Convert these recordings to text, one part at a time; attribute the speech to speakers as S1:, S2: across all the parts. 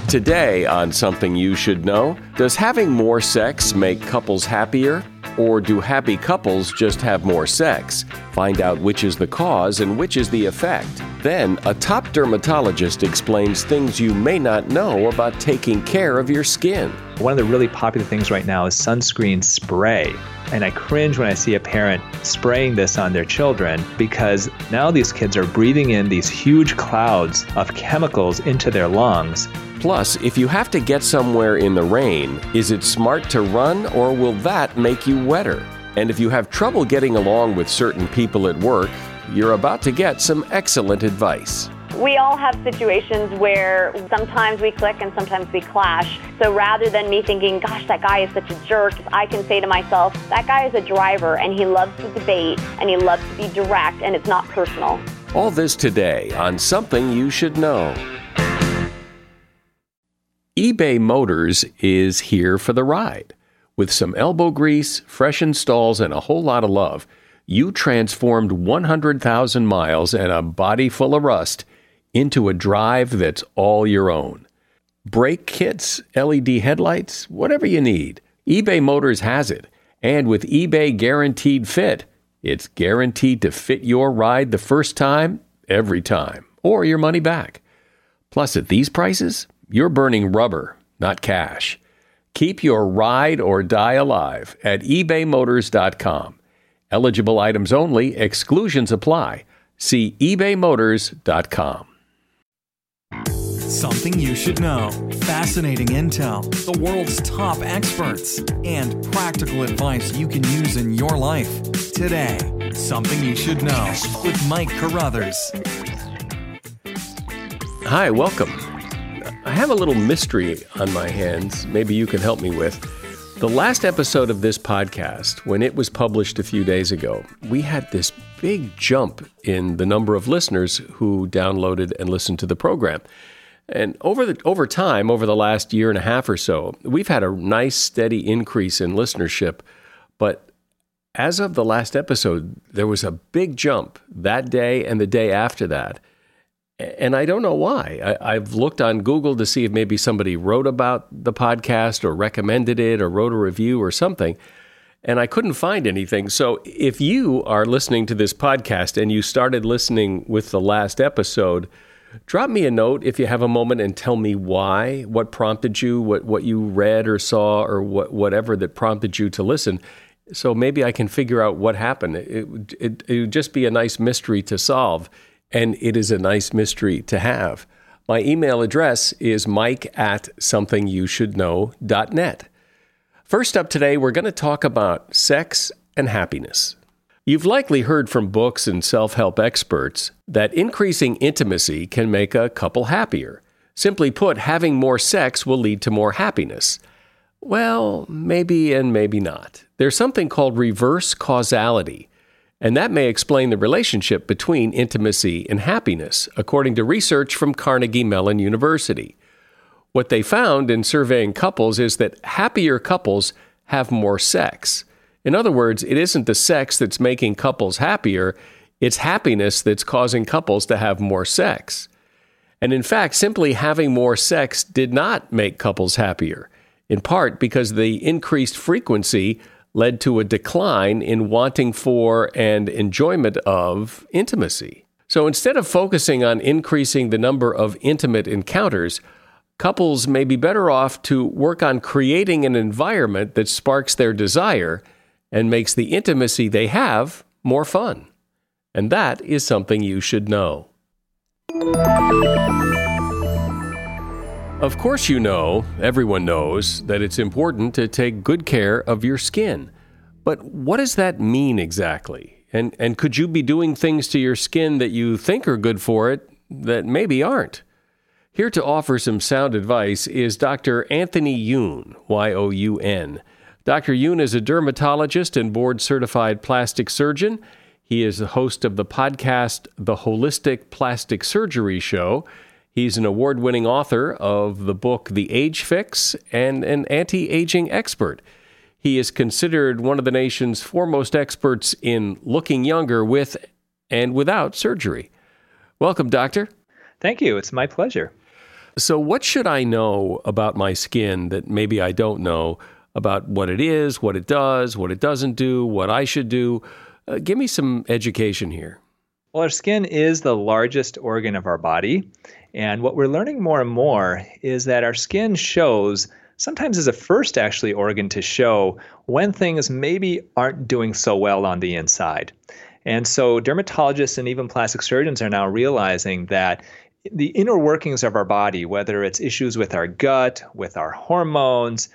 S1: Today on Something You Should Know, does having more sex make couples happier? Or do happy couples just have more sex? Find out which is the cause and which is the effect. Then, a top dermatologist explains things you may not know about taking care of your skin.
S2: One of the really popular things right now is sunscreen spray. And I cringe when I see a parent spraying this on their children because now these kids are breathing in these huge clouds of chemicals into their lungs.
S1: Plus, if you have to get somewhere in the rain, is it smart to run or will that make you wetter? And if you have trouble getting along with certain people at work, you're about to get some excellent advice.
S3: We all have situations where sometimes we click and sometimes we clash. So rather than me thinking, gosh, that guy is such a jerk, I can say to myself, that guy is a driver and he loves to debate and he loves to be direct and it's not personal.
S1: All this today on Something You Should Know. eBay Motors is here for the ride. With some elbow grease, fresh installs, and a whole lot of love, you transformed 100,000 miles and a body full of rust into a drive that's all your own. Brake kits, LED headlights, whatever you need, eBay Motors has it. And with eBay Guaranteed Fit, it's guaranteed to fit your ride the first time, every time, or your money back. Plus, at these prices, you're burning rubber, not cash. Keep your ride or die alive at ebaymotors.com. Eligible items only, exclusions apply. See ebaymotors.com.
S4: Something you should know. Fascinating intel, the world's top experts, and practical advice you can use in your life. Today, Something You Should Know with Mike Carruthers.
S1: Hi, welcome. I have a little mystery on my hands maybe you can help me with. The last episode of this podcast, when it was published a few days ago, we had this big jump in the number of listeners who downloaded and listened to the program. And over time, over the last year and a half or so, we've had a nice steady increase in listenership. But as of the last episode, there was a big jump that day and the day after that. And I don't know why. I've looked on Google to see if maybe somebody wrote about the podcast or recommended it or wrote a review or something, and I couldn't find anything. So if you are listening to this podcast and you started listening with the last episode, drop me a note if you have a moment and tell me why, what prompted you, what you read or saw or whatever that prompted you to listen. So maybe I can figure out what happened. It would just be a nice mystery to solve. And it is a nice mystery to have. My email address is mike@somethingyoushouldknow.net. First up today, we're going to talk about sex and happiness. You've likely heard from books and self-help experts that increasing intimacy can make a couple happier. Simply put, having more sex will lead to more happiness. Well, maybe and maybe not. There's something called reverse causality. And that may explain the relationship between intimacy and happiness, according to research from Carnegie Mellon University. What they found in surveying couples is that happier couples have more sex. In other words, it isn't the sex that's making couples happier, it's happiness that's causing couples to have more sex. And in fact, simply having more sex did not make couples happier, in part because the increased frequency led to a decline in wanting for and enjoyment of intimacy. So instead of focusing on increasing the number of intimate encounters, couples may be better off to work on creating an environment that sparks their desire and makes the intimacy they have more fun. And that is something you should know. Of course you know, everyone knows, that it's important to take good care of your skin. But what does that mean exactly? And could you be doing things to your skin that you think are good for it that maybe aren't? Here to offer some sound advice is Dr. Anthony Youn, Y-O-U-N. Dr. Youn is a dermatologist and board-certified plastic surgeon. He is the host of the podcast, The Holistic Plastic Surgery Show. He's an award-winning author of the book The Age Fix and an anti-aging expert. He is considered one of the nation's foremost experts in looking younger with and without surgery. Welcome, Doctor.
S2: Thank you. It's my pleasure.
S1: So what should I know about my skin that maybe I don't know about what it is, what it does, what it doesn't do, what I should do? Give me some education here.
S2: Well, our skin is the largest organ of our body. And what we're learning more and more is that our skin shows, sometimes is a first actually organ to show when things maybe aren't doing so well on the inside. And so dermatologists and even plastic surgeons are now realizing that the inner workings of our body, whether it's issues with our gut, with our hormones,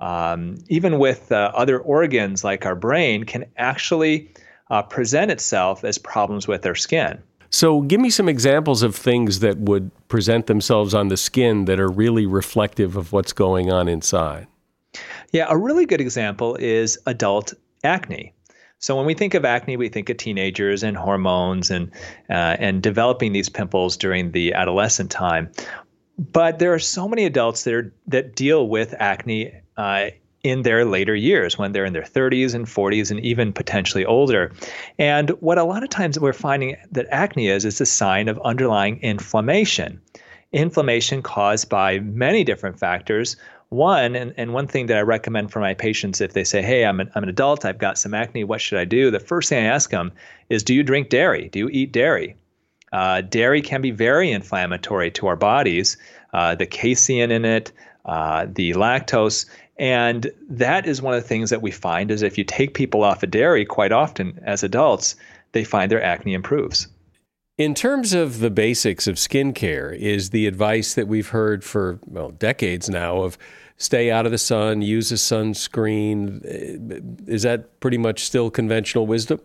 S2: even with other organs like our brain, can actually present itself as problems with our skin.
S1: So give me some examples of things that would present themselves on the skin that are really reflective of what's going on inside.
S2: Yeah, a really good example is adult acne. So when we think of acne, we think of teenagers and hormones and developing these pimples during the adolescent time. But there are so many adults that deal with acne in their later years, when they're in their 30s and 40s and even potentially older. And what a lot of times we're finding that acne is a sign of underlying inflammation. Inflammation caused by many different factors. One thing that I recommend for my patients, if they say, hey, I'm an adult, I've got some acne, what should I do? The first thing I ask them is, do you drink dairy? Do you eat dairy? Dairy can be very inflammatory to our bodies, the casein in it, the lactose. And that is one of the things that we find is if you take people off of dairy, quite often as adults, they find their acne improves.
S1: In terms of the basics of skincare, is the advice that we've heard for decades now of stay out of the sun, use a sunscreen, is that pretty much still conventional wisdom?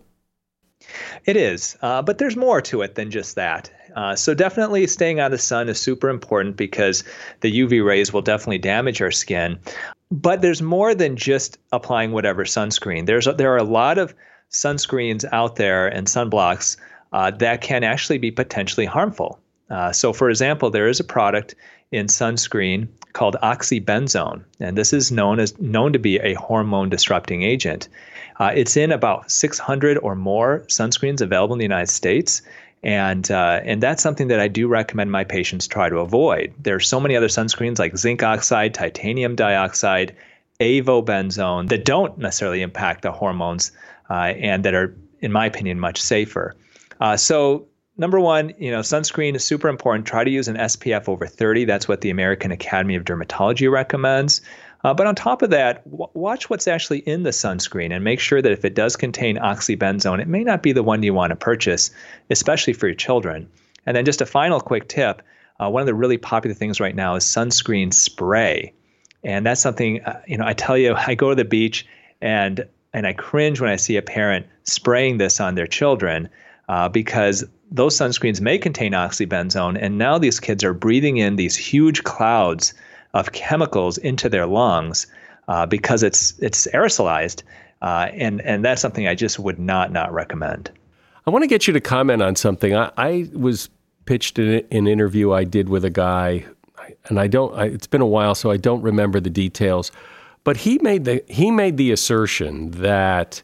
S2: It is, but there's more to it than just that. So definitely staying out of the sun is super important because the UV rays will definitely damage our skin. But there's more than just applying whatever sunscreen. There are a lot of sunscreens out there and sunblocks that can actually be potentially harmful. So for example, there is a product in sunscreen called oxybenzone, and this is known to be a hormone disrupting agent. It's in about 600 or more sunscreens available in the United States. And that's something that I do recommend my patients try to avoid. There are so many other sunscreens like zinc oxide, titanium dioxide, avobenzone that don't necessarily impact the hormones and that are, in my opinion, much safer. So number one, sunscreen is super important. Try to use an SPF over 30. That's what the American Academy of Dermatology recommends. But on top of that, watch what's actually in the sunscreen and make sure that if it does contain oxybenzone, it may not be the one you want to purchase, especially for your children. And then just a final quick tip, one of the really popular things right now is sunscreen spray. And that's something, I tell you, I go to the beach and I cringe when I see a parent spraying this on their children because those sunscreens may contain oxybenzone. And now these kids are breathing in these huge clouds of chemicals into their lungs because it's aerosolized. And that's something I just would not recommend.
S1: I want to get you to comment on something. I was pitched in an interview I did with a guy, and it's been a while, so I don't remember the details, but he made the assertion that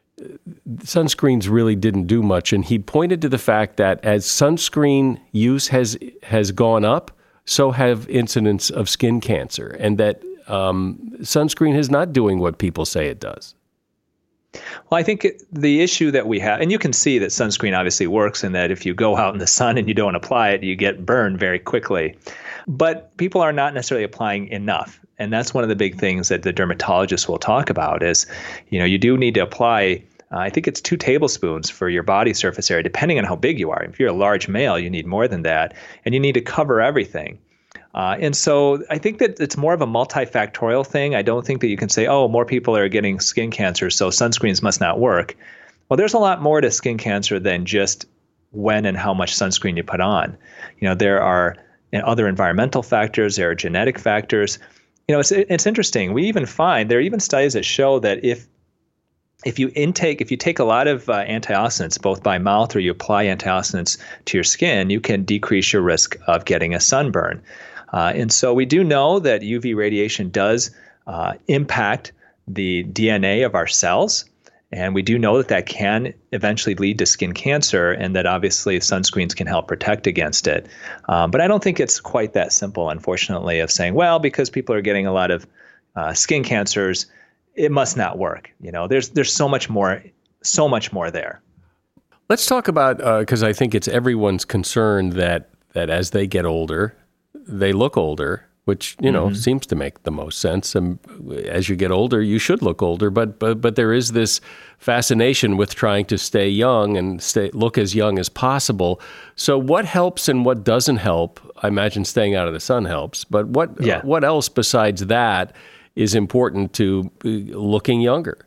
S1: sunscreens really didn't do much, and he pointed to the fact that as sunscreen use has gone up, so have incidents of skin cancer, and that sunscreen is not doing what people say it does.
S2: Well, I think the issue that we have, and you can see that sunscreen obviously works in that if you go out in the sun and you don't apply it, you get burned very quickly. But people are not necessarily applying enough. And that's one of the big things that the dermatologists will talk about is, you do need to apply, I think it's 2 tablespoons for your body surface area, depending on how big you are. If you're a large male, you need more than that. And you need to cover everything. And so I think that it's more of a multifactorial thing. I don't think that you can say, more people are getting skin cancer, so sunscreens must not work. Well, there's a lot more to skin cancer than just when and how much sunscreen you put on. There are other environmental factors, there are genetic factors. It's interesting. We even find there are even studies that show that if you take a lot of antioxidants, both by mouth or you apply antioxidants to your skin, you can decrease your risk of getting a sunburn. And so we do know that UV radiation does impact the DNA of our cells. And we do know that that can eventually lead to skin cancer, and that obviously sunscreens can help protect against it. But I don't think it's quite that simple, unfortunately, of saying, well, because people are getting a lot of skin cancers, it must not work. There's so much more there.
S1: Let's talk about, because I think it's everyone's concern that as they get older, they look older, which, seems to make the most sense. And as you get older, you should look older. But there is this fascination with trying to stay young and look as young as possible. So what helps and what doesn't help? I imagine staying out of the sun helps. But what else besides that is important to looking younger?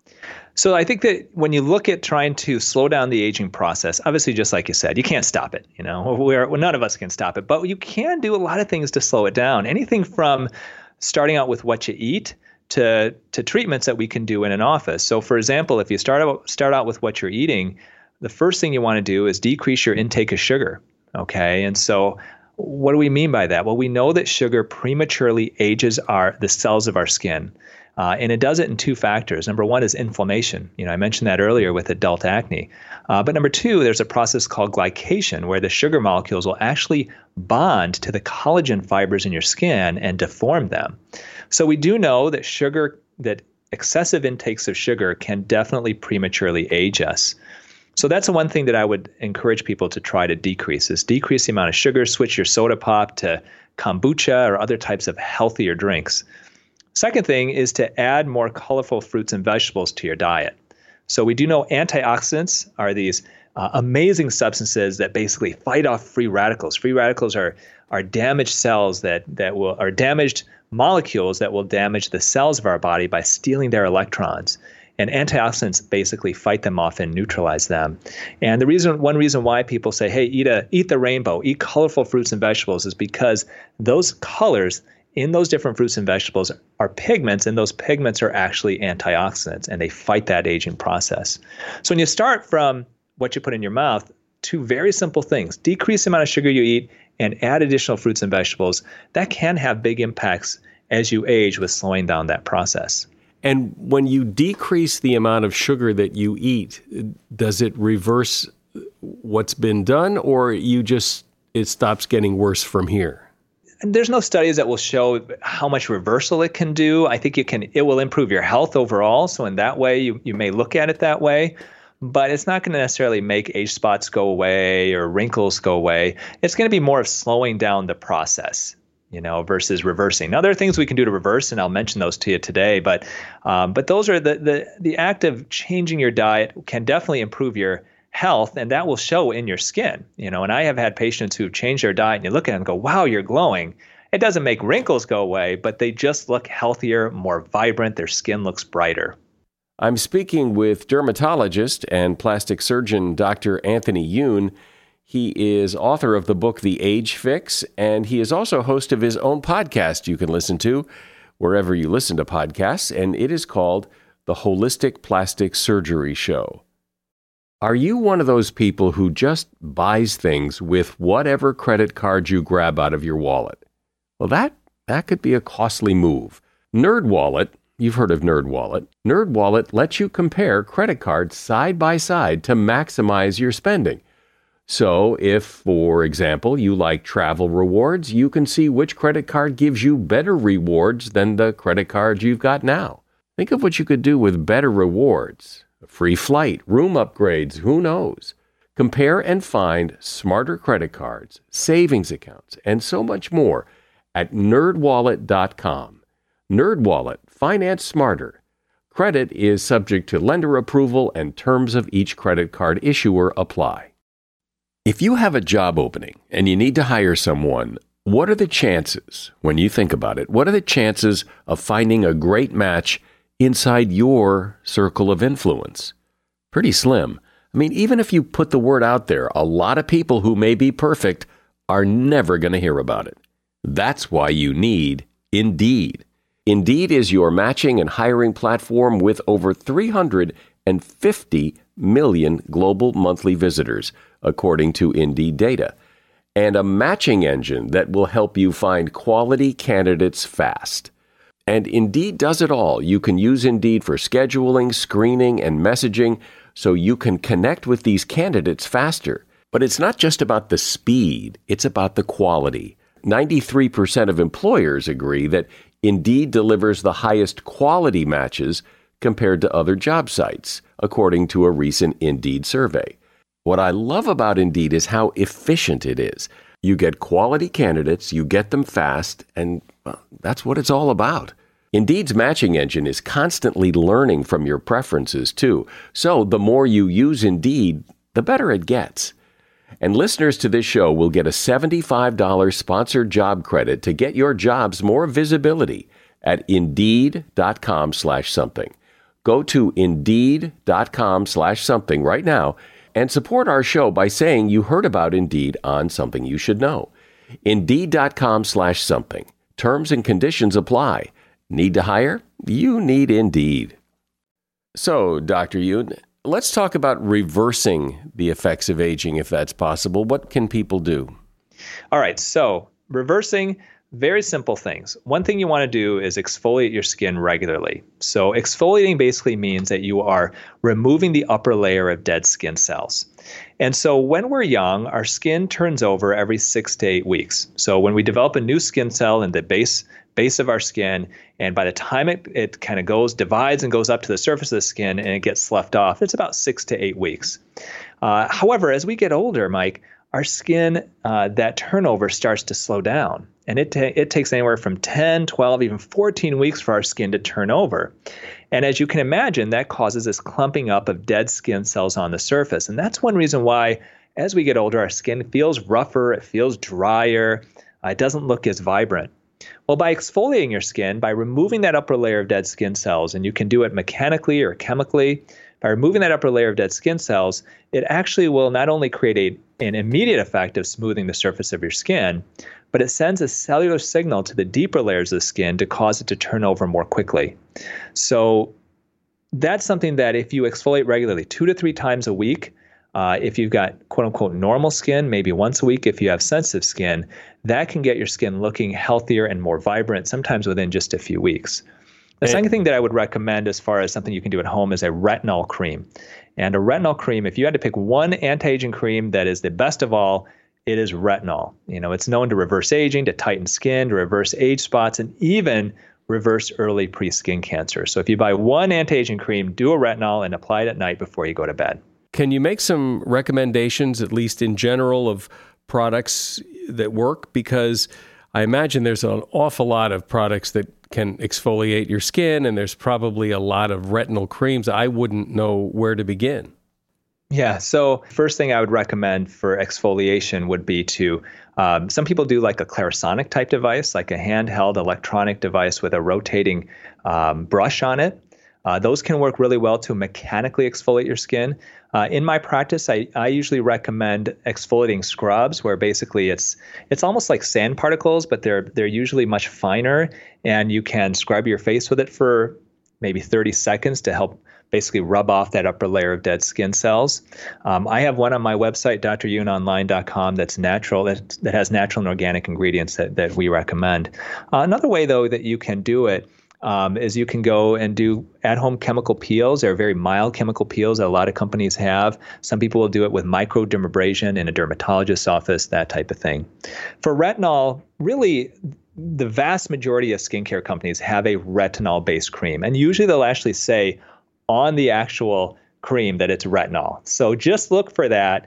S2: So I think that when you look at trying to slow down the aging process, obviously, just like you said, you can't stop it. None of us can stop it, but you can do a lot of things to slow it down. Anything from starting out with what you eat to treatments that we can do in an office. So, for example, if you start out with what you're eating, the first thing you want to do is decrease your intake of sugar. Okay, and so what do we mean by that? Well, we know that sugar prematurely ages the cells of our skin. And it does it in two factors. Number one is inflammation. I mentioned that earlier with adult acne. But number two, there's a process called glycation, where the sugar molecules will actually bond to the collagen fibers in your skin and deform them. So we do know that excessive intakes of sugar can definitely prematurely age us. So that's the one thing that I would encourage people to try to decrease the amount of sugar, switch your soda pop to kombucha or other types of healthier drinks. Second thing is to add more colorful fruits and vegetables to your diet. So we do know antioxidants are these amazing substances that basically fight off free radicals. Free radicals are damaged cells are damaged molecules that will damage the cells of our body by stealing their electrons. And antioxidants basically fight them off and neutralize them. And one reason why people say, hey, eat the rainbow, eat colorful fruits and vegetables, is because those colors in those different fruits and vegetables are pigments, and those pigments are actually antioxidants, and they fight that aging process. So when you start from what you put in your mouth, two very simple things: decrease the amount of sugar you eat and add additional fruits and vegetables. That can have big impacts as you age with slowing down that process.
S1: And when you decrease the amount of sugar that you eat, does it reverse what's been done, or it stops getting worse from here?
S2: And there's no studies that will show how much reversal it can do. I think it will improve your health overall. So in that way, you may look at it that way, but it's not going to necessarily make age spots go away or wrinkles go away. It's going to be more of slowing down the process, versus reversing. Now, there are things we can do to reverse, and I'll mention those to you today. But those are the act of changing your diet can definitely improve your health, and that will show in your skin. And I have had patients who've changed their diet, and you look at them and go, wow, you're glowing. It doesn't make wrinkles go away, but they just look healthier, more vibrant. Their skin looks brighter.
S1: I'm speaking with dermatologist and plastic surgeon Dr. Anthony Yoon. He is author of the book The Age Fix, and he is also host of his own podcast you can listen to wherever you listen to podcasts, and it is called The Holistic Plastic Surgery Show. Are you one of those people who just buys things with whatever credit card you grab out of your wallet? Well, that could be a costly move. NerdWallet, you've heard of NerdWallet. NerdWallet lets you compare credit cards side by side to maximize your spending. So if, for example, you like travel rewards, you can see which credit card gives you better rewards than the credit card you've got now. Think of what you could do with better rewards. A free flight, room upgrades, who knows? Compare and find smarter credit cards, savings accounts, and so much more at nerdwallet.com. NerdWallet, finance smarter. Credit is subject to lender approval, and terms of each credit card issuer apply. If you have a job opening and you need to hire someone, what are the chances, when you think about it, what are the chances of finding a great match inside your circle of influence? Pretty slim. I mean, even if you put the word out there, a lot of people who may be perfect are never going to hear about it. That's why you need Indeed. Indeed is your matching and hiring platform with over 350 million global monthly visitors, according to Indeed data, and a matching engine that will help you find quality candidates fast. And Indeed does it all. You can use Indeed for scheduling, screening, and messaging so you can connect with these candidates faster. But it's not just about the speed, it's about the quality. 93% of employers agree that Indeed delivers the highest quality matches compared to other job sites, according to a recent Indeed survey. What I love about Indeed is how efficient it is. You get quality candidates, you get them fast, and that's what it's all about. Indeed's matching engine is constantly learning from your preferences, too. So the more you use Indeed, the better it gets. And listeners to this show will get a $75 sponsored job credit to get your jobs more visibility at Indeed.com/something. Go to Indeed.com/something right now and support our show by saying you heard about Indeed on Something You Should Know. Indeed.com/something. Terms and conditions apply. Need to hire? You need Indeed. So, Dr. Yoon, let's talk about reversing the effects of aging, if that's possible. What can people do?
S2: All right, so reversing, very simple things. One thing you want to do is exfoliate your skin regularly. So exfoliating basically means that you are removing the upper layer of dead skin cells. And so when we're young, our skin turns over every 6 to 8 weeks. So when we develop a new skin cell in the base of our skin, and by the time it kind of divides and goes up to the surface of the skin and it gets sloughed off, it's about 6 to 8 weeks. However, as we get older, Mike, our skin, that turnover starts to slow down. And it takes anywhere from 10, 12, even 14 weeks for our skin to turn over. And as you can imagine, that causes this clumping up of dead skin cells on the surface. And that's one reason why, as we get older, our skin feels rougher, it feels drier, it doesn't look as vibrant. Well, by exfoliating your skin, by removing that upper layer of dead skin cells, and you can do it mechanically or chemically, by removing that upper layer of dead skin cells, it actually will not only create an immediate effect of smoothing the surface of your skin, but it sends a cellular signal to the deeper layers of the skin to cause it to turn over more quickly. So that's something that if you exfoliate regularly, 2 to 3 times a week, if you've got quote unquote normal skin, maybe once a week if you have sensitive skin, that can get your skin looking healthier and more vibrant, sometimes within just a few weeks. The second thing that I would recommend as far as something you can do at home is a retinol cream. And a retinol cream, if you had to pick one anti-aging cream that is the best of all, it is retinol. You know, it's known to reverse aging, to tighten skin, to reverse age spots, and even reverse early pre-skin cancer. So if you buy one anti-aging cream, do a retinol and apply it at night before you go to bed.
S1: Can you make some recommendations, at least in general, of products that work? Because I imagine there's an awful lot of products that can exfoliate your skin, and there's probably a lot of retinol creams. I wouldn't know where to begin.
S2: Yeah, so first thing I would recommend for exfoliation would be to, some people do like a Clarisonic type device, like a handheld electronic device with a rotating brush on it. Those can work really well to mechanically exfoliate your skin. In my practice, I usually recommend exfoliating scrubs, where basically it's almost like sand particles, but they're usually much finer, and you can scrub your face with it for maybe 30 seconds to help basically rub off that upper layer of dead skin cells. I have one on my website, dryoononline.com, that's natural, that has natural and organic ingredients that we recommend. Another way, though, that you can do it is you can go and do at-home chemical peels. They're very mild chemical peels that a lot of companies have. Some people will do it with microdermabrasion in a dermatologist's office, that type of thing. For retinol, really, the vast majority of skincare companies have a retinol-based cream. And usually they'll actually say on the actual cream that it's retinol. So just look for that.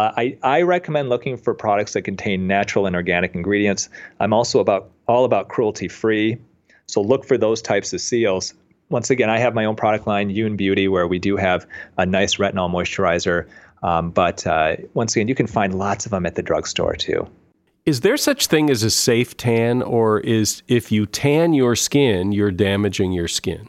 S2: I recommend looking for products that contain natural and organic ingredients. I'm also all about cruelty-free. So look for those types of seals. Once again, I have my own product line, Yoon Beauty, where we do have a nice retinol moisturizer. But once again, you can find lots of them at the drugstore too.
S1: Is there such thing as a safe tan, or is if you tan your skin, you're damaging your skin?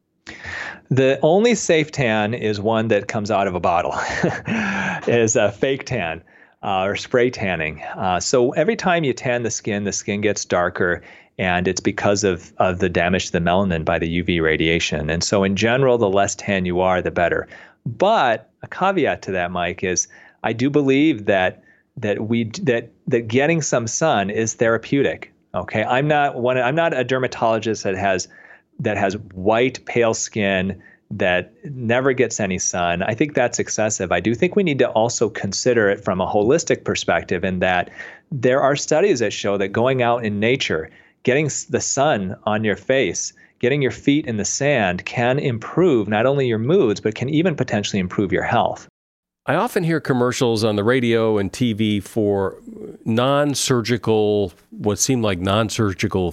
S2: The only safe tan is one that comes out of a bottle, is a fake tan or spray tanning. So every time you tan the skin gets darker, and it's because of the damage to the melanin by the UV radiation. And so in general, the less tan you are, the better. But a caveat to that, Mike, is I do believe that getting some sun is therapeutic. Okay, I'm not a dermatologist that has white, pale skin that never gets any sun. I think that's excessive. I do think we need to also consider it from a holistic perspective, in that there are studies that show that going out in nature, getting the sun on your face, getting your feet in the sand can improve not only your moods, but can even potentially improve your health.
S1: I often hear commercials on the radio and TV for non-surgical, what seem like non-surgical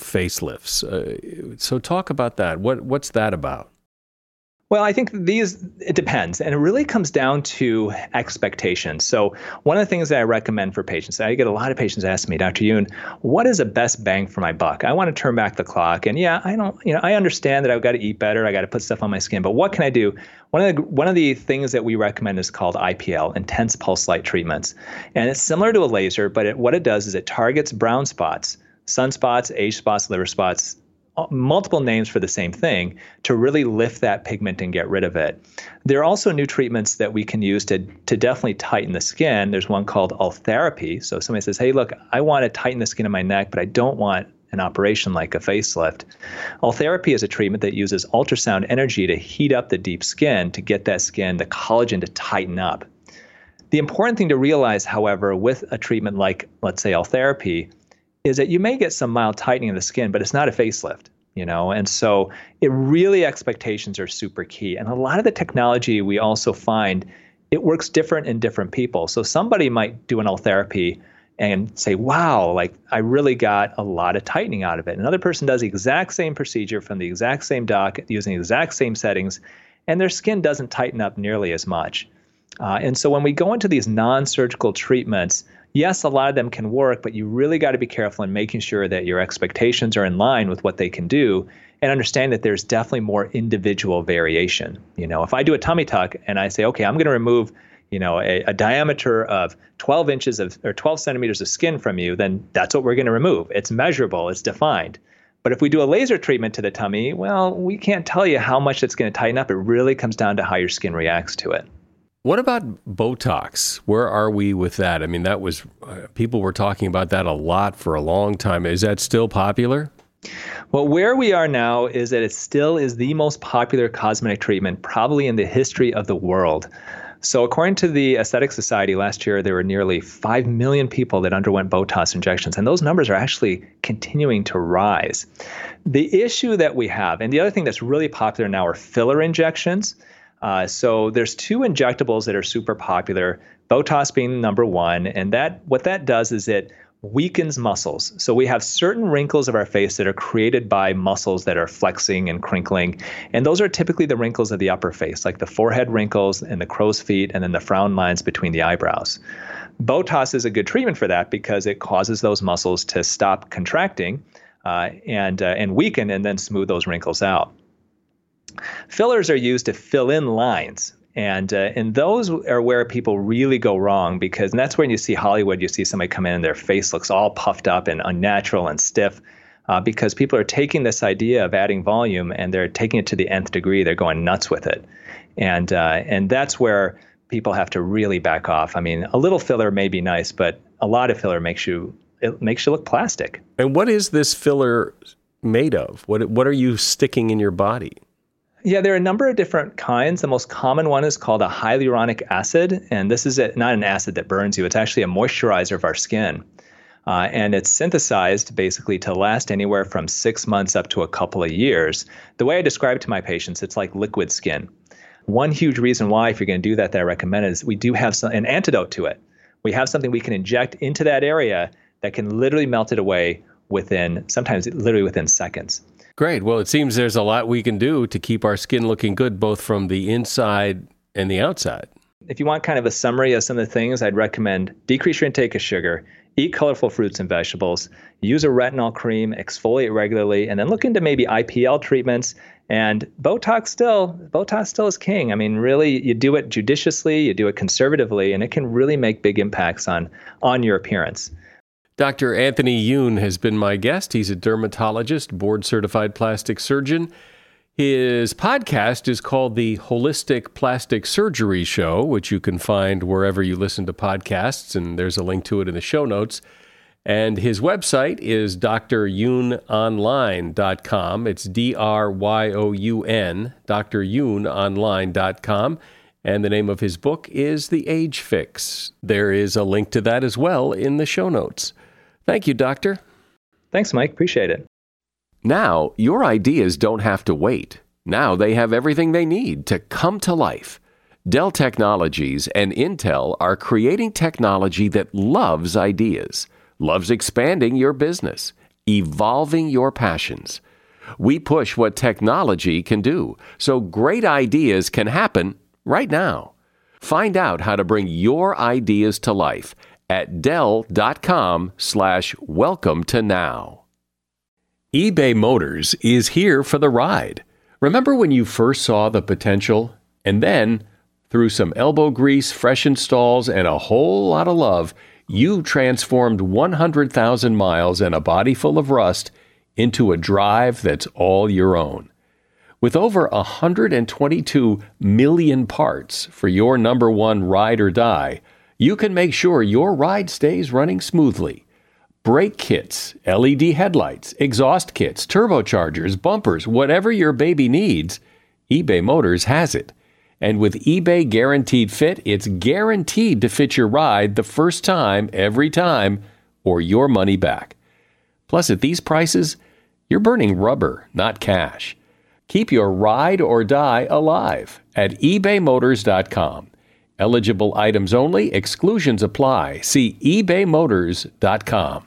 S1: facelifts. So talk about that. What's that about?
S2: Well, I think it depends. And it really comes down to expectations. So one of the things that I recommend for patients, I get a lot of patients ask me, Dr. Yoon, what is the best bang for my buck? I want to turn back the clock. And yeah, I understand that I've got to eat better. I got to put stuff on my skin, but what can I do? One of the things that we recommend is called IPL, intense pulse light treatments. And it's similar to a laser, but what it does is it targets brown spots, sunspots, age spots, liver spots, multiple names for the same thing, to really lift that pigment and get rid of it. There are also new treatments that we can use to definitely tighten the skin. There's one called Ultherapy. So if somebody says, hey, look, I want to tighten the skin of my neck, but I don't want an operation like a facelift. Ultherapy is a treatment that uses ultrasound energy to heat up the deep skin to get that skin, the collagen, to tighten up. The important thing to realize, however, with a treatment like, let's say, Ultherapy, is that you may get some mild tightening of the skin, but it's not a facelift, and so expectations are super key. And a lot of the technology we also find, it works different in different people. So somebody might do an Ultherapy and say, wow, like I really got a lot of tightening out of it. Another person does the exact same procedure from the exact same doc using the exact same settings, and their skin doesn't tighten up nearly as much. And so when we go into these non-surgical treatments, yes, a lot of them can work, but you really got to be careful in making sure that your expectations are in line with what they can do, and understand that there's definitely more individual variation. If I do a tummy tuck and I say, okay, I'm going to remove, a diameter of 12 inches or 12 centimeters of skin from you, then that's what we're going to remove. It's measurable, it's defined. But if we do a laser treatment to the tummy, well, we can't tell you how much it's going to tighten up. It really comes down to how your skin reacts to it.
S1: What about Botox? Where are we with that? I mean, that was, people were talking about that a lot for a long time. Is that still popular?
S2: Well, where we are now is that it still is the most popular cosmetic treatment probably in the history of the world. So according to the Aesthetic Society last year, there were nearly 5 million people that underwent Botox injections, and those numbers are actually continuing to rise. The issue that we have, and the other thing that's really popular now, are filler injections. So there's two injectables that are super popular, Botox being number one, and what that does is it weakens muscles. So we have certain wrinkles of our face that are created by muscles that are flexing and crinkling, and those are typically the wrinkles of the upper face, like the forehead wrinkles and the crow's feet, and then the frown lines between the eyebrows. Botox is a good treatment for that because it causes those muscles to stop contracting and weaken, and then smooth those wrinkles out. Fillers are used to fill in lines, and those are where people really go wrong, because that's when you see Hollywood, you see somebody come in and their face looks all puffed up and unnatural and stiff, because people are taking this idea of adding volume and they're taking it to the nth degree. They're going nuts with it, and that's where people have to really back off. I mean, a little filler may be nice, but a lot of filler makes you look plastic.
S1: And what is this filler made of? What are you sticking in your body?
S2: Yeah, there are a number of different kinds. The most common one is called a hyaluronic acid, and this is not an acid that burns you. It's actually a moisturizer of our skin, and it's synthesized basically to last anywhere from 6 months up to a couple of years. The way I describe it to my patients, it's like liquid skin. One huge reason why, if you're going to do that I recommend, is we do have an antidote to it. We have something we can inject into that area that can literally melt it away sometimes literally within seconds.
S1: Great. Well, it seems there's a lot we can do to keep our skin looking good, both from the inside and the outside.
S2: If you want kind of a summary of some of the things, I'd recommend decrease your intake of sugar, eat colorful fruits and vegetables, use a retinol cream, exfoliate regularly, and then look into maybe IPL treatments. And Botox still is king. I mean, really, you do it judiciously, you do it conservatively, and it can really make big impacts on your appearance.
S1: Dr. Anthony Yoon has been my guest. He's a dermatologist, board-certified plastic surgeon. His podcast is called the Holistic Plastic Surgery Show, which you can find wherever you listen to podcasts, and there's a link to it in the show notes. And his website is dryounonline.com. It's DRYOUN, dryounonline.com. And the name of his book is The Age Fix. There is a link to that as well in the show notes. Thank you, Doctor.
S2: Thanks, Mike. Appreciate it.
S1: Now, your ideas don't have to wait. Now they have everything they need to come to life. Dell Technologies and Intel are creating technology that loves ideas, loves expanding your business, evolving your passions. We push what technology can do, so great ideas can happen right now. Find out how to bring your ideas to life at Dell.com/welcome to now. eBay Motors is here for the ride. Remember when you first saw the potential? And then, through some elbow grease, fresh installs, and a whole lot of love, you transformed 100,000 miles and a body full of rust into a drive that's all your own. With over 122 million parts for your number one ride or die, you can make sure your ride stays running smoothly. Brake kits, LED headlights, exhaust kits, turbochargers, bumpers, whatever your baby needs, eBay Motors has it. And with eBay Guaranteed Fit, it's guaranteed to fit your ride the first time, every time, or your money back. Plus, at these prices, you're burning rubber, not cash. Keep your ride or die alive at ebaymotors.com. Eligible items only. Exclusions apply. See ebaymotors.com.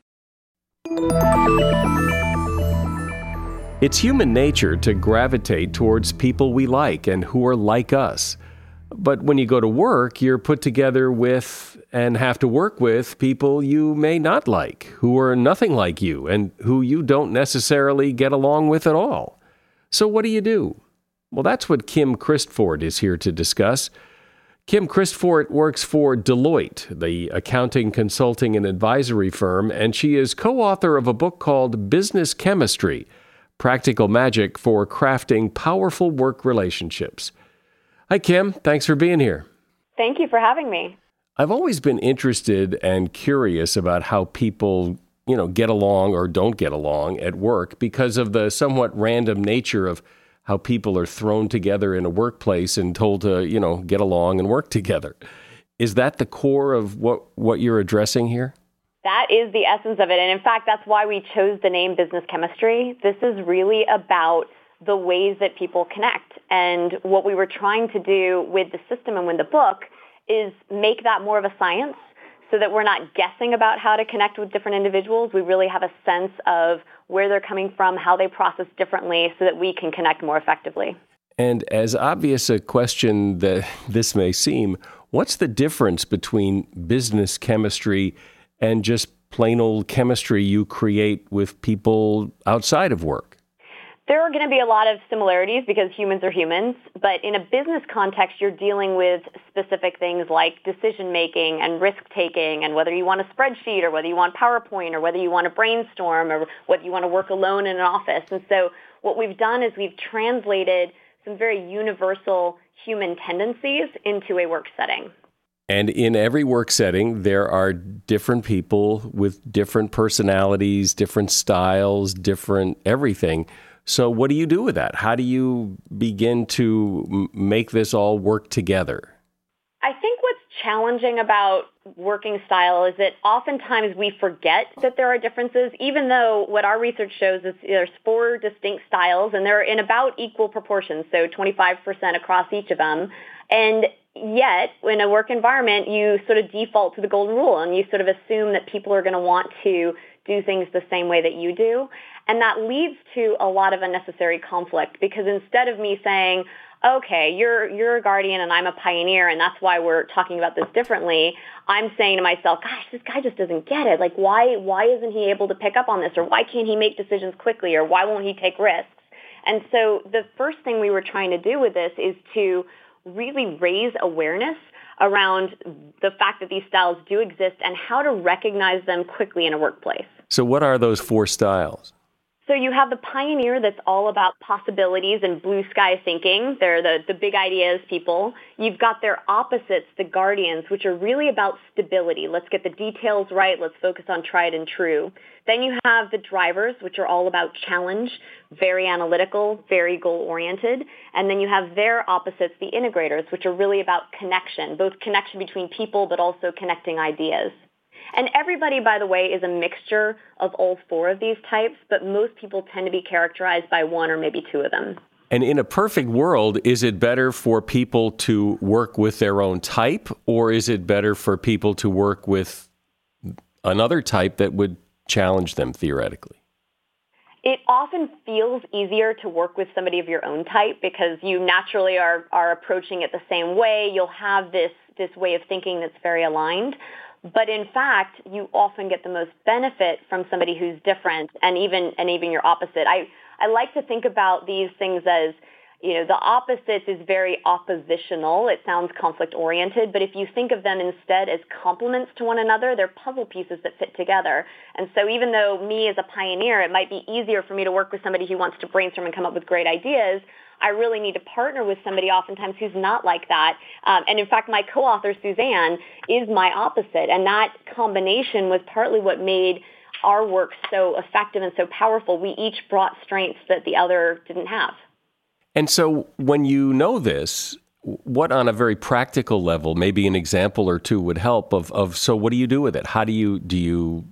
S1: It's human nature to gravitate towards people we like and who are like us. But when you go to work, you're put together with and have to work with people you may not like, who are nothing like you and who you don't necessarily get along with at all. So what do? Well, that's what Kim Christford is here to discuss. Kim Christford works for Deloitte, the accounting, consulting, and advisory firm, and she is co-author of a book called Business Chemistry: Practical Magic for Crafting Powerful Work Relationships. Hi, Kim. Thanks for being here.
S3: Thank you for having me.
S1: I've always been interested and curious about how people, get along or don't get along at work because of the somewhat random nature of how people are thrown together in a workplace and told to, get along and work together. Is that the core of what you're addressing here?
S3: That is the essence of it. And in fact, that's why we chose the name Business Chemistry. This is really about the ways that people connect. And what we were trying to do with the system and with the book is make that more of a science so that we're not guessing about how to connect with different individuals. We really have a sense of where they're coming from, how they process differently so that we can connect more effectively.
S1: And as obvious a question that this may seem, what's the difference between business chemistry and just plain old chemistry you create with people outside of work?
S3: There are going to be a lot of similarities because humans are humans, but in a business context, you're dealing with specific things like decision-making and risk-taking and whether you want a spreadsheet or whether you want PowerPoint or whether you want to brainstorm or whether you want to work alone in an office. And so what we've done is we've translated some very universal human tendencies into a work setting.
S1: And in every work setting, there are different people with different personalities, different styles, different everything. So what do you do with that? How do you begin to make this all work together?
S3: I think what's challenging about working style is that oftentimes we forget that there are differences, even though what our research shows is there's 4 distinct styles and they're in about equal proportions, so 25% across each of them. And yet, in a work environment, you sort of default to the golden rule and you sort of assume that people are going to want to do things the same way that you do. And that leads to a lot of unnecessary conflict because instead of me saying, okay, you're a guardian and I'm a pioneer and that's why we're talking about this differently, I'm saying to myself, gosh, this guy just doesn't get it. Like, why isn't he able to pick up on this? Or why can't he make decisions quickly? Or why won't he take risks? And so the first thing we were trying to do with this is to really raise awareness around the fact that these styles do exist and how to recognize them quickly in a workplace.
S1: So what are those 4 styles?
S3: So you have the pioneer that's all about possibilities and blue sky thinking. They're the big ideas people. You've got their opposites, the guardians, which are really about stability. Let's get the details right. Let's focus on tried and true. Then you have the drivers, which are all about challenge, very analytical, very goal-oriented. And then you have their opposites, the integrators, which are really about connection, both connection between people, but also connecting ideas. And everybody, by the way, is a mixture of all four of these types, but most people tend to be characterized by one or maybe two of them.
S1: And in a perfect world, is it better for people to work with their own type, or is it better for people to work with another type that would challenge them theoretically?
S3: It often feels easier to work with somebody of your own type because you naturally are approaching it the same way. You'll have this way of thinking that's very aligned. But in fact, you often get the most benefit from somebody who's different and even your opposite. I like to think about these things as, the opposites is very oppositional. It sounds conflict-oriented, but if you think of them instead as complements to one another, they're puzzle pieces that fit together. And so even though me as a pioneer, it might be easier for me to work with somebody who wants to brainstorm and come up with great ideas, I really need to partner with somebody oftentimes who's not like that. And in fact, my co-author, Suzanne, is my opposite. And that combination was partly what made our work so effective and so powerful. We each brought strengths that the other didn't have.
S1: And so when you know this, what on a very practical level, maybe an example or two would help so what do you do with it? How do you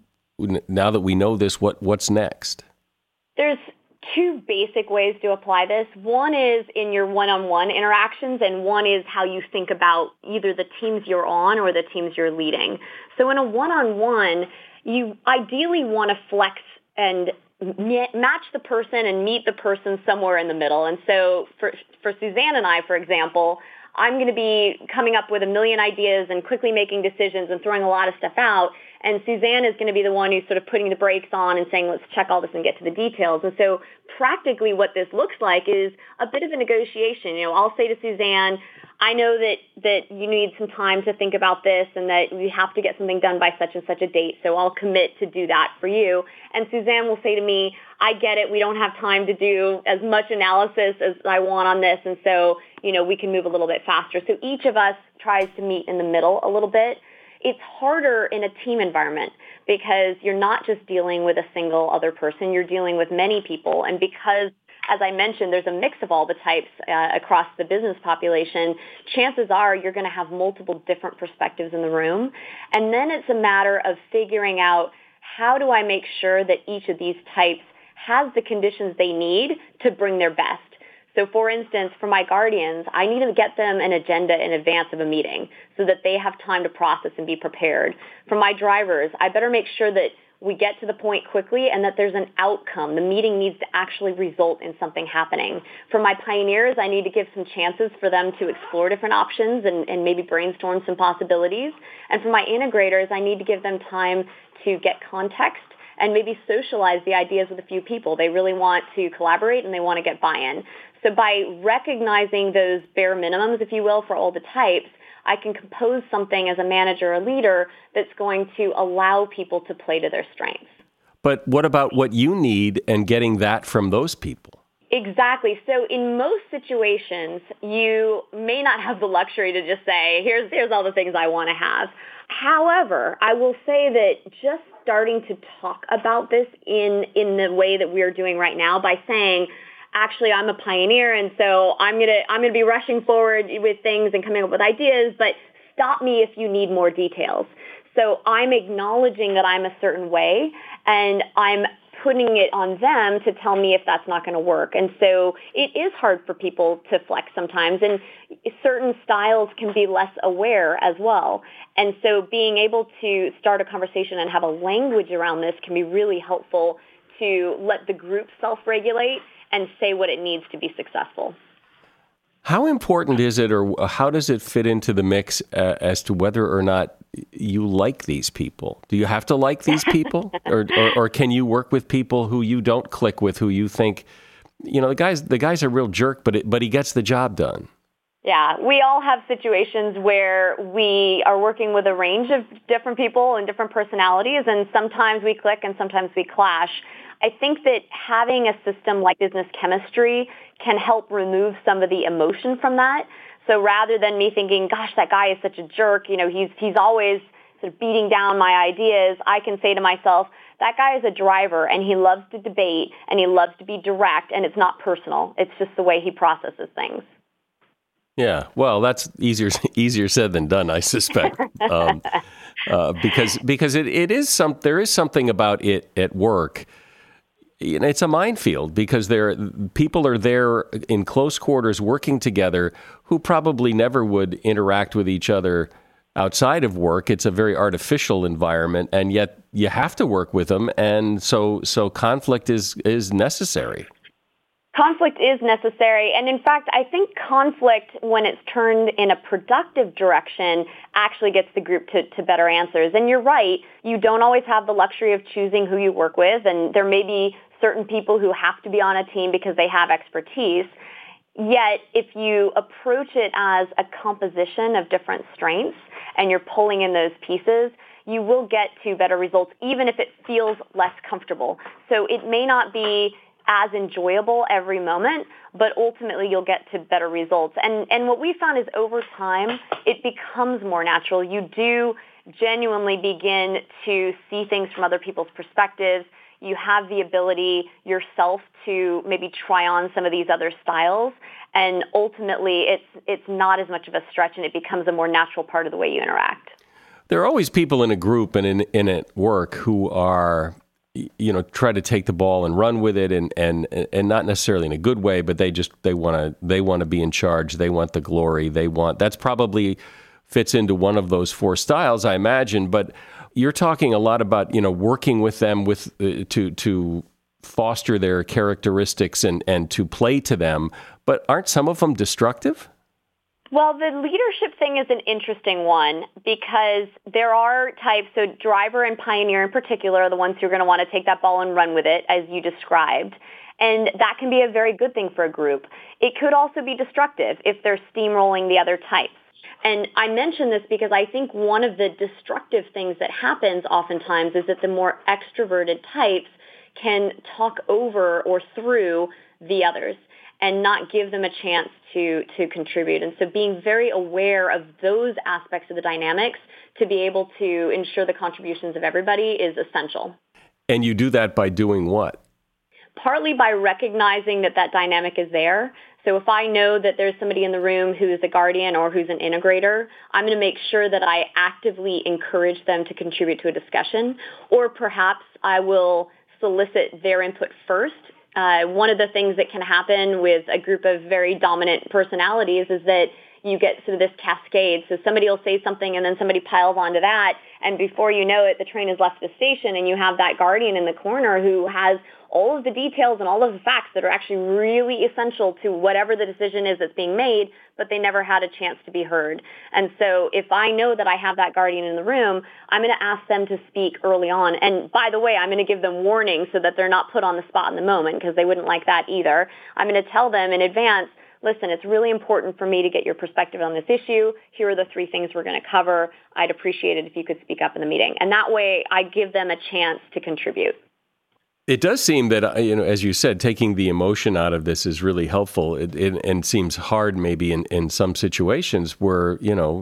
S1: now that we know this, what's next?
S3: There's two basic ways to apply this. One is in your one-on-one interactions, and one is how you think about either the teams you're on or the teams you're leading. So in a one-on-one, you ideally want to flex and match the person and meet the person somewhere in the middle. And so for Suzanne and I, for example, I'm going to be coming up with a million ideas and quickly making decisions and throwing a lot of stuff out. And Suzanne is going to be the one who's sort of putting the brakes on and saying, let's check all this and get to the details. And so practically what this looks like is a bit of a negotiation. I'll say to Suzanne, I know that you need some time to think about this and that we have to get something done by such and such a date, so I'll commit to do that for you. And Suzanne will say to me, I get it, we don't have time to do as much analysis as I want on this, and so, we can move a little bit faster. So each of us tries to meet in the middle a little bit. It's harder in a team environment because you're not just dealing with a single other person, you're dealing with many people. And because, as I mentioned, there's a mix of all the types across the business population, chances are you're going to have multiple different perspectives in the room. And then it's a matter of figuring out how do I make sure that each of these types has the conditions they need to bring their best. So for instance, for my guardians, I need to get them an agenda in advance of a meeting so that they have time to process and be prepared. For my drivers, I better make sure that we get to the point quickly and that there's an outcome. The meeting needs to actually result in something happening. For my pioneers, I need to give some chances for them to explore different options and maybe brainstorm some possibilities. And for my integrators, I need to give them time to get context and maybe socialize the ideas with a few people. They really want to collaborate and they want to get buy-in. So by recognizing those bare minimums, if you will, for all the types, I can compose something as a manager or leader that's going to allow people to play to their strengths.
S1: But what about what you need and getting that from those people?
S3: Exactly. So in most situations, you may not have the luxury to just say, here's all the things I want to have. However, I will say that just starting to talk about this in the way that we're doing right now by saying, actually, I'm a pioneer, and so I'm gonna be rushing forward with things and coming up with ideas, but stop me if you need more details. So I'm acknowledging that I'm a certain way, and I'm putting it on them to tell me if that's not going to work. And so it is hard for people to flex sometimes, and certain styles can be less aware as well. And so being able to start a conversation and have a language around this can be really helpful to let the group self-regulate and say what it needs to be successful.
S1: How important is it, or how does it fit into the mix as to whether or not you like these people? Do you have to like these people, or can you work with people who you don't click with, who you think, the guy's a real jerk, but he gets the job done?
S3: Yeah, we all have situations where we are working with a range of different people and different personalities, and sometimes we click and sometimes we clash. I think that having a system like business chemistry can help remove some of the emotion from that. So rather than me thinking, gosh, that guy is such a jerk, he's always sort of beating down my ideas, I can say to myself, that guy is a driver and he loves to debate and he loves to be direct, and it's not personal. It's just the way he processes things.
S1: Yeah, well, that's easier said than done, I suspect, because there is something about it at work. It's a minefield because people are there in close quarters working together who probably never would interact with each other outside of work. It's a very artificial environment, and yet you have to work with them, and so conflict is necessary.
S3: Conflict is necessary. And in fact, I think conflict, when it's turned in a productive direction, actually gets the group to better answers. And you're right, you don't always have the luxury of choosing who you work with. And there may be certain people who have to be on a team because they have expertise. Yet, if you approach it as a composition of different strengths and you're pulling in those pieces, you will get to better results, even if it feels less comfortable. So it may not be as enjoyable every moment, but ultimately you'll get to better results. And what we found is over time, it becomes more natural. You do genuinely begin to see things from other people's perspectives. You have the ability yourself to maybe try on some of these other styles. And ultimately, it's not as much of a stretch, and it becomes a more natural part of the way you interact.
S1: There are always people in a group and in at work who are, try to take the ball and run with it, and not necessarily in a good way, but they want to be in charge. They want the glory. That's probably fits into one of those four styles, I imagine. But you're talking a lot about working with them to foster their characteristics and to play to them. But aren't some of them destructive?
S3: Well, the leadership thing is an interesting one because there are types, so driver and pioneer in particular are the ones who are going to want to take that ball and run with it, as you described. And that can be a very good thing for a group. It could also be destructive if they're steamrolling the other types. And I mention this because I think one of the destructive things that happens oftentimes is that the more extroverted types can talk over or through the others and not give them a chance to contribute. And so being very aware of those aspects of the dynamics to be able to ensure the contributions of everybody is essential.
S1: And you do that by doing what?
S3: Partly by recognizing that dynamic is there. So if I know that there's somebody in the room who is a guardian or who's an integrator, I'm going to make sure that I actively encourage them to contribute to a discussion, or perhaps I will solicit their input first. One of the things that can happen with a group of very dominant personalities is that you get sort of this cascade. So somebody will say something and then somebody piles onto that. And before you know it, the train has left the station and you have that guardian in the corner who has all of the details and all of the facts that are actually really essential to whatever the decision is that's being made, but they never had a chance to be heard. And so if I know that I have that guardian in the room, I'm going to ask them to speak early on. And by the way, I'm going to give them warning so that they're not put on the spot in the moment, because they wouldn't like that either. I'm going to tell them in advance, listen, it's really important for me to get your perspective on this issue. Here are the three things we're going to cover. I'd appreciate it if you could speak up in the meeting. And that way I give them a chance to contribute.
S1: It does seem that, as you said, taking the emotion out of this is really helpful. It seems hard maybe in some situations where,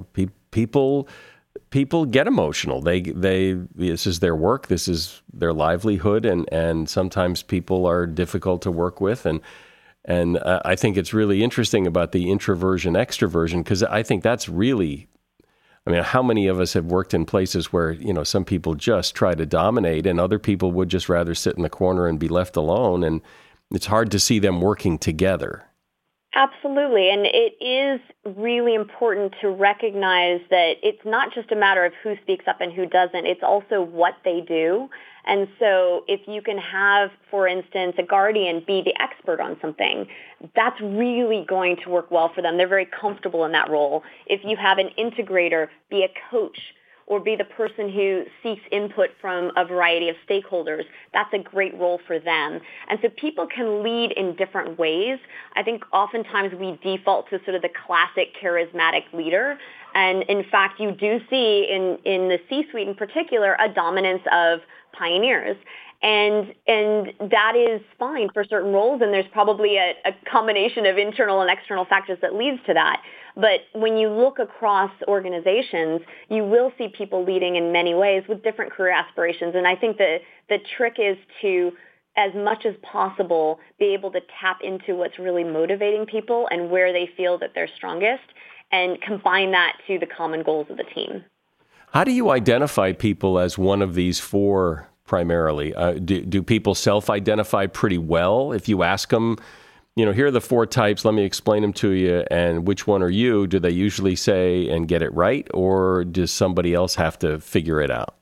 S1: people get emotional. This is their work. This is their livelihood. And sometimes people are difficult to work with. And I think it's really interesting about the introversion, extroversion, because I think that's really, how many of us have worked in places where, some people just try to dominate and other people would just rather sit in the corner and be left alone. And it's hard to see them working together.
S3: Absolutely. And it is really important to recognize that it's not just a matter of who speaks up and who doesn't. It's also what they do. And so if you can have, for instance, a guardian be the expert on something, that's really going to work well for them. They're very comfortable in that role. If you have an integrator be a coach or be the person who seeks input from a variety of stakeholders, that's a great role for them. And so people can lead in different ways. I think oftentimes we default to sort of the classic charismatic leader. And in fact, you do see in the C-suite in particular a dominance of pioneers. And that is fine for certain roles, and there's probably a combination of internal and external factors that leads to that. But when you look across organizations, you will see people leading in many ways with different career aspirations. And I think the trick is to, as much as possible, be able to tap into what's really motivating people and where they feel that they're strongest, and combine that to the common goals of the team.
S1: How do you identify people as one of these four primarily? Do people self-identify pretty well? If you ask them, here are the four types, let me explain them to you, and which one are you? Do they usually say and get it right, or does somebody else have to figure it out?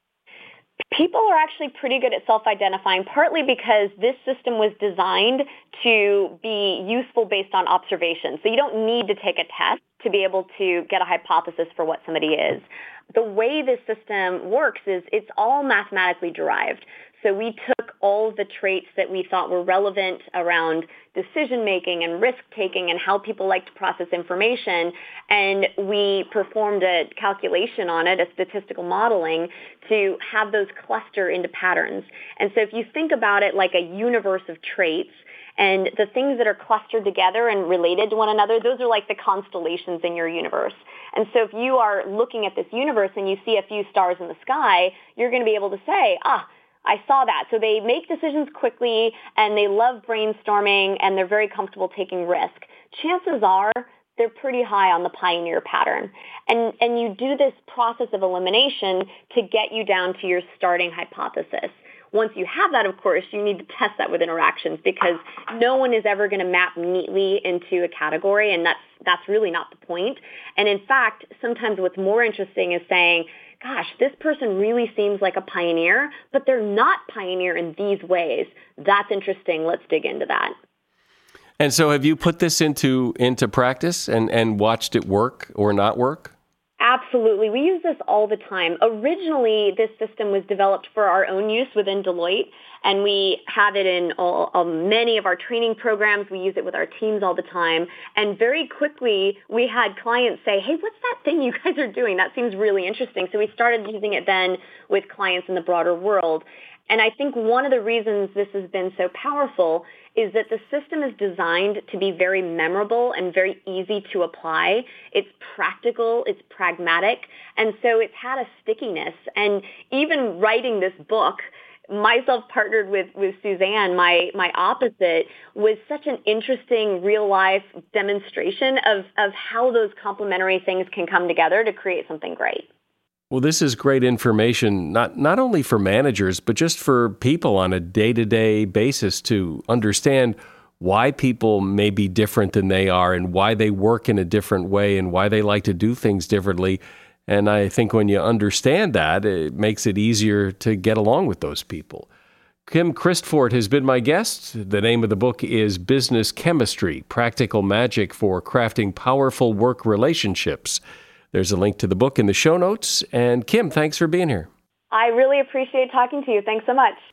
S3: People are actually pretty good at self-identifying, partly because this system was designed to be useful based on observation. So you don't need to take a test to be able to get a hypothesis for what somebody is. The way this system works is it's all mathematically derived. So we took all of the traits that we thought were relevant around decision-making and risk-taking and how people like to process information, and we performed a calculation on it, a statistical modeling, to have those cluster into patterns. And so if you think about it like a universe of traits, and the things that are clustered together and related to one another, those are like the constellations in your universe. And so if you are looking at this universe and you see a few stars in the sky, you're going to be able to say, I saw that. So they make decisions quickly, and they love brainstorming, and they're very comfortable taking risk. Chances are they're pretty high on the pioneer pattern. And you do this process of elimination to get you down to your starting hypothesis. Once you have that, of course, you need to test that with interactions, because no one is ever going to map neatly into a category, and that's really not the point. And in fact, sometimes what's more interesting is saying, gosh, this person really seems like a pioneer, but they're not pioneer in these ways. That's interesting. Let's dig into that.
S1: And so have you put this into practice and watched it work or not work?
S3: Absolutely. We use this all the time. Originally, this system was developed for our own use within Deloitte, and we have it in many of our training programs. We use it with our teams all the time. And very quickly, we had clients say, hey, what's that thing you guys are doing? That seems really interesting. So we started using it then with clients in the broader world. And I think one of the reasons this has been so powerful is that the system is designed to be very memorable and very easy to apply. It's practical, it's pragmatic, and so it's had a stickiness. And even writing this book, myself partnered with Suzanne, my opposite, was such an interesting real-life demonstration of how those complementary things can come together to create something great.
S1: Well, this is great information, not only for managers, but just for people on a day-to-day basis to understand why people may be different than they are and why they work in a different way and why they like to do things differently. And I think when you understand that, it makes it easier to get along with those people. Kim Christfort has been my guest. The name of the book is Business Chemistry: Practical Magic for Crafting Powerful Work Relationships. There's a link to the book in the show notes. And Kim, thanks for being here.
S3: I really appreciate talking to you. Thanks so much.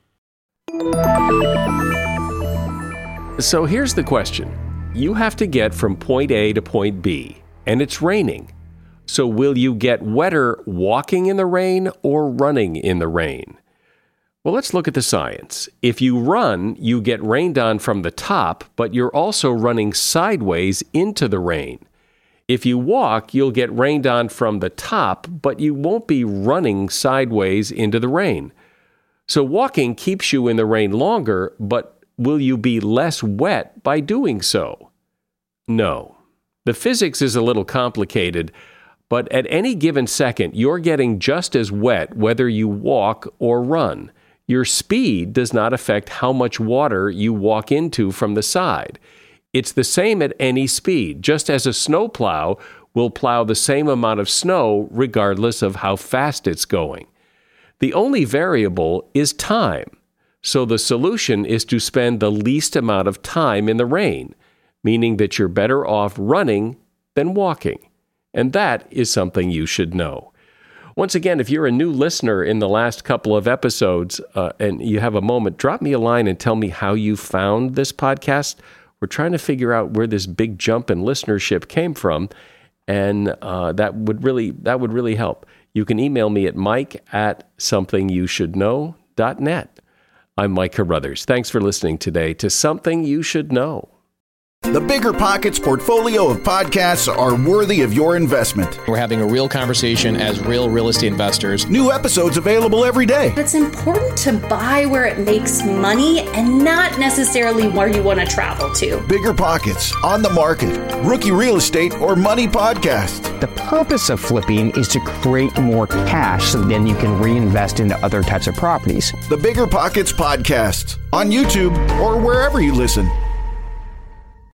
S1: So here's the question. You have to get from point A to point B, and it's raining. So will you get wetter walking in the rain or running in the rain? Well, let's look at the science. If you run, you get rained on from the top, but you're also running sideways into the rain. If you walk, you'll get rained on from the top, but you won't be running sideways into the rain. So walking keeps you in the rain longer, but will you be less wet by doing so? No. The physics is a little complicated, but at any given second, you're getting just as wet whether you walk or run. Your speed does not affect how much water you walk into from the side. It's the same at any speed, just as a snowplow will plow the same amount of snow regardless of how fast it's going. The only variable is time. So the solution is to spend the least amount of time in the rain, meaning that you're better off running than walking. And that is something you should know. Once again, if you're a new listener in the last couple of episodes and you have a moment, drop me a line and tell me how you found this podcast. We're trying to figure out where this big jump in listenership came from, and that would really help. You can email me at mike@somethingyoushouldknow.net. I'm Mike Carruthers. Thanks for listening today to Something You Should Know.
S5: The Bigger Pockets portfolio of podcasts are worthy of your investment.
S6: We're having a real conversation as real estate investors.
S5: New episodes available every day.
S7: It's important to buy where it makes money and not necessarily where you want to travel to.
S5: Bigger Pockets, On the Market, Rookie Real Estate, or Money Podcast.
S8: The purpose of flipping is to create more cash so then you can reinvest into other types of properties.
S5: The Bigger Pockets Podcast on YouTube or wherever you listen.